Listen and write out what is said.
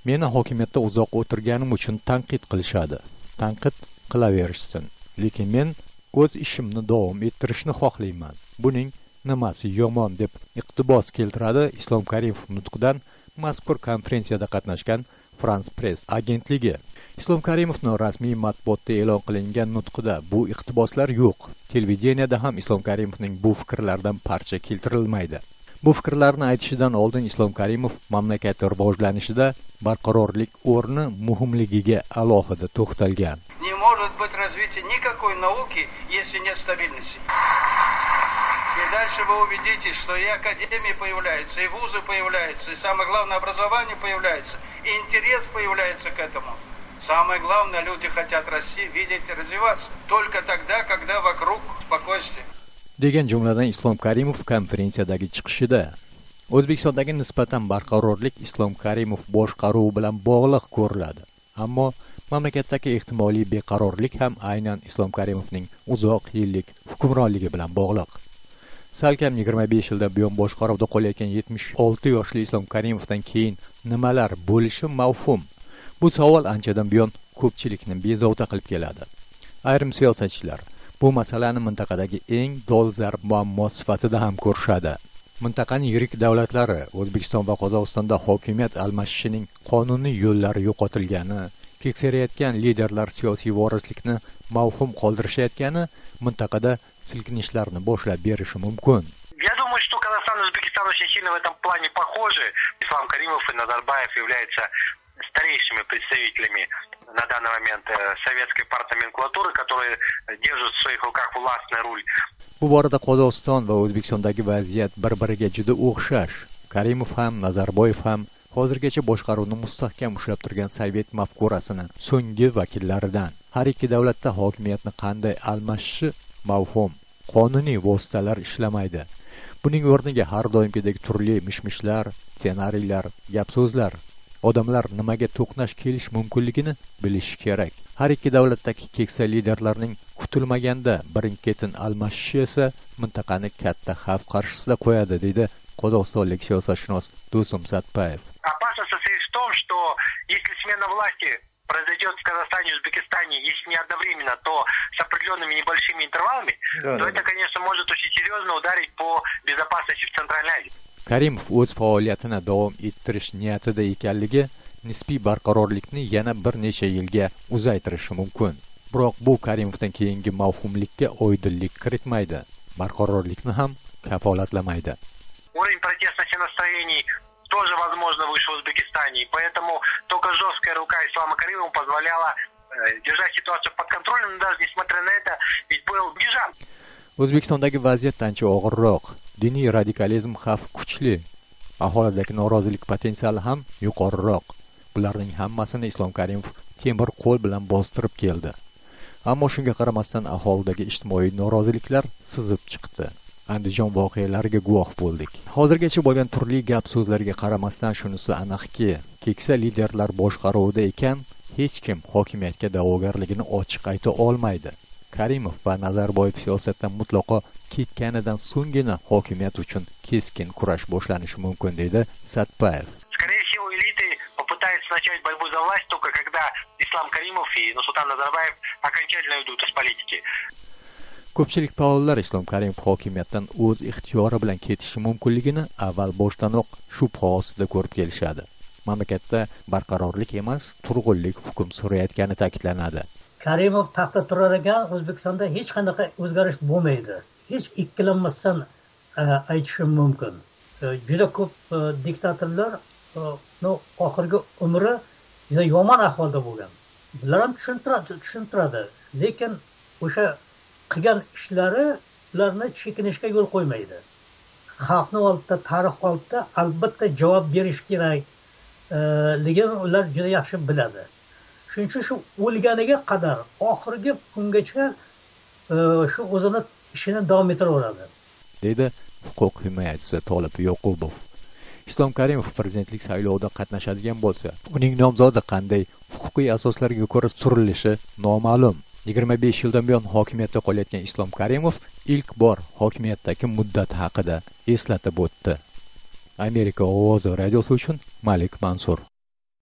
Meni hokimiyatda uzoq o'tirganim uchun tanqid qilishadi. Tanqid qilaverishsin. Lekin men o'z ishimni davom ettirishni xohlayman. Buning nimasi yomon deb iqtibos keltiradi Islom Karimov nutqidan mazkur konferensiyada qatnashgan France Press agentligi. Islom Karimovning rasmiy matbuotda e'lon qilingan nutqida bu iqtiboslar yo'q. Televideniyada ham Islom Karimovning bu fikrlaridan parcha keltirilmaydi. Bu fikrlarni aytishidan oldin Islom Karimov mamlakat rivojlanishida barqarorlik o'rni muhimligiga alohida to'xtalgan. Не может быть развития никакой науки, если нет стабильности. И дальше вы убедитесь, что и академии появляются, и вузы появляются, и самое главное образование появляется, и интерес появляется к этому. Самое главное, люди хотят расти, видеть и развиваться. Только тогда, когда вокруг спокойствие. Degan jumladan Islom Karimov konferensiyadagi chiqishida O'zbekistondagi nisbatan barqarorlik Islom Karimov boshqaruvi bilan bog'liq ko'riladi. Ammo mamlakatdagi ehtimoliy beqarorlik ham aynan Islom Karimovning uzoq yillik hukmronligi bilan bog'liq. Salkam 25 yildan buyon boshqaruvda qolayotgan 76 yoshli Islom Karimovdan keyin nimalar bo'lishi mavhum. Bu savol anchadan buyon ko'pchilikni bezovta qilib keladi. Ayrim siyosatchilar bu masalani mintaqadagi eng dolzarb muammo sifatida ham ko'rishadi. Mintaqaning yirik davlatlari O'zbekiston va Qozog'istonda hokimiyat almashishining qonuniy yo'llari yo'qotilgani, keksayayotgan liderlar siyosiy vorislikni mavhum qoldirishayotgani mintaqada silkinishlarni boshlab berishi mumkin. Я думаю, что Казахстан и Узбекистан очень сильно в этом плане похожи. Ислам Каримов и Назарбаев являются старейшими представителями на данный момент советской партноменклатуры, которые держат в своих руках властный руль. Bu borada Qozog'iston va O'zbekistondagi vaziyat bir-biriga juda o'xshash. Karimov ham, Nazarboyev ham hozirgacha boshqaruvni mustahkam ushlab turgan sovet mafkurasini so'nggi vakillaridan. Har ikki davlatda hokimiyatni qanday almashishi mavhum. Qonuniy vositalar ishlamaydi. Buning o'rniga har doimgidek turli mishmishlar, ssenariylar, gap-so'zlar. Odamlar nimaga to'qnash kelish mumkinligini bilishi kerak. Har ikki davlatdagi keksa liderlarning kutilmaganda birin-ketin almashishi esa mintaqani katta xavf qarshisida qo'yadi, deydi qozog'istonlik siyosatshunos Do'stum Satpayev. Опасность состоит в том, что если смена власти произойдет в Казахстане и Узбекистане, если не одновременно, то с определенными небольшими интервалами, то это, конечно, может очень серьезно ударить по безопасности в Центральной Азии. Karimov o'z faoliyatini davom ettirish niyatida ekanligi nisbiy barqarorlikni yana bir necha yilga uzaytirishi mumkin. Biroq bu Karimovdan keyingi mavhumlikka oydinlik kiritmaydi, barqarorlikni ham kafolatlamaydi. Уровень протестности настроений тоже возможно выше в Узбекистане, и поэтому только жесткая рука Ислама Каримова позволяла держать ситуацию под контролем, но даже несмотря на это, ведь был Бижан. O'zbekistondagi vaziyat ancha og'irroq. Diniy radikalizm xavf kuchli. Aholidagi norozilik potensiali ham yuqoriroq. Bularning hammasini Islom Karimov temir qo'l bilan bostirib keldi. Ammo shunga qaramasdan aholidagi ijtimoiy noroziliklar sizib chiqdi. Andijon voqealariga guvoh bo'ldik. Hozirgacha bo'lgan turli gap-so'zlarga qaramasdan shunisi aniqki, keksa liderlar boshqaruvida ekan, hech kim hokimiyatga da'vogarligini ochiq ayta olmaydi. Karimov va Nazarboyev siyosatdan mutlaqo ketganidan so'nggina hokimiyat uchun keskin kurash boshlanishi mumkin, deydi Satpayev. Скорее всего, элиты попытаются начать борьбу за власть только когда Ислам Каримов и Нурсултан Назарбаев окончательно уйдут из политики. Ko'pchilik faollar Islom Karimov hokimiyatdan o'z ixtiyori bilan ketishi mumkinligini avval boshdanoq shubha ostida ko'rib kelishadi. Mamlakatda barqarorlik emas, turg'unlik hukm surayotgani ta'kidlanadi. Karimov taxtda turar ekan, O'zbekistonda hech qanaqa o'zgarish bo'lmaydi. Hech ikkilanmasdan aytishim mumkin. Juda ko'p diktatorlar oxirgi umri juda yomon ahvolda bo'lgan. Bular ham tushuntiradi, lekin o'sha qilgan ishlari ularni chekinishga yo'l qo'ymaydi. Xalqning oldida, tarix oldida albatta javob berish kerak, lekin ular juda yaxshi biladi. Shuning uchun shu o'lganiga qadar oxirgi kungacha shu o'zini ishini davom ettiraveradi, deydi huquq himoyachisi Tolib Yoqubov. Islom Karimov prezidentlik saylovida qatnashadigan bo'lsa, uning nomzodi qanday huquqiy asoslarga ko'ra surilishi noma'lum. 25 yildan buyon hokimiyatda qolayotgan Islom Karimov ilk bor hokimiyatdagi muddati haqida eslatib o'tdi. Amerika ovozi radiosi uchun Malik Mansur.